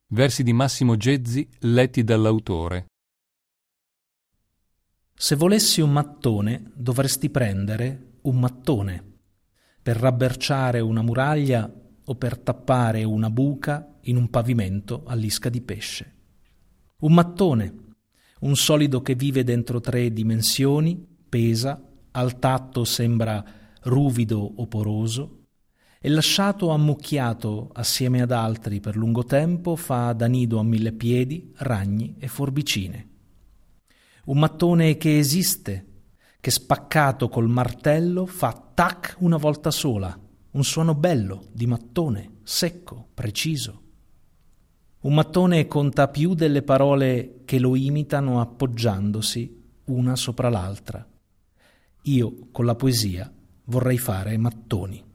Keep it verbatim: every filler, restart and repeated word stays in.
Versi di Massimo Gezzi letti dall'autore. Se volessi un mattone, dovresti prendere un mattone per rabberciare una muraglia o per tappare una buca in un pavimento all'isca di pesce. Un mattone, un solido che vive dentro tre dimensioni, pesa, al tatto sembra ruvido o poroso, e lasciato ammucchiato assieme ad altri per lungo tempo fa da nido a mille piedi, ragni e forbicine. Un mattone che esiste, che spaccato col martello fa tac una volta sola, un suono bello di mattone, secco, preciso. Un mattone conta più delle parole che lo imitano appoggiandosi una sopra l'altra. Io con la poesia vorrei fare mattoni.